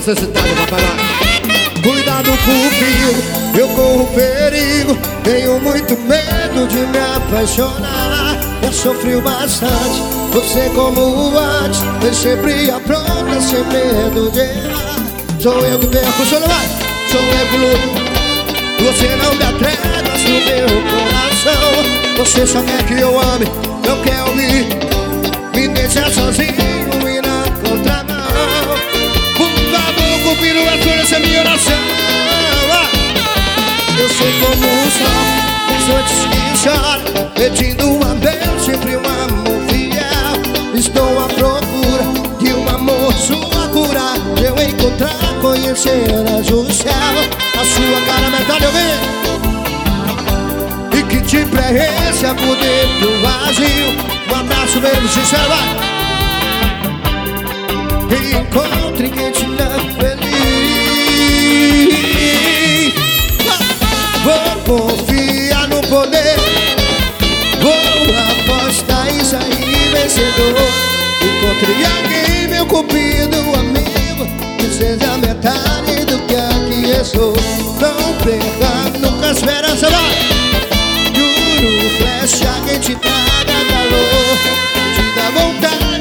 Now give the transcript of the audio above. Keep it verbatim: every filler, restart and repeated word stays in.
necessidade, papai. Cuidado comigo, eu corro perigo. Tenho muito medo de me apaixonar. Já sofri bastante, você como antes. Vem sempre apronta, sem medo de errar. Sou eu que perco, sou não vai. Sou eu que luto. Você não me atreves no meu coração. Você só quer que eu ame, não quer ouvir. Me deixa sozinho e na contramão. Por favor, cumprir a tua, essa é minha oração. Eu sei como sofre, mas antes que chora, pedindo um amor, sempre um amor fiel. Estou à procura de um amor, sua cura. Eu encontrar, conhecer anjo céu. A sua cara metade eu vi. E que te preencha por dentro vazio. Um abraço mesmo sincero, vai. E encontre quem te dá feliz. Vou confiar no poder. Vou apostar e sair vencedor. Encontrei alguém, meu cupido amigo, que seja metade do que aqui eu sou. Não perca nunca a esperança, vai. Juro, flecha, quem te traga calor, te dá vontade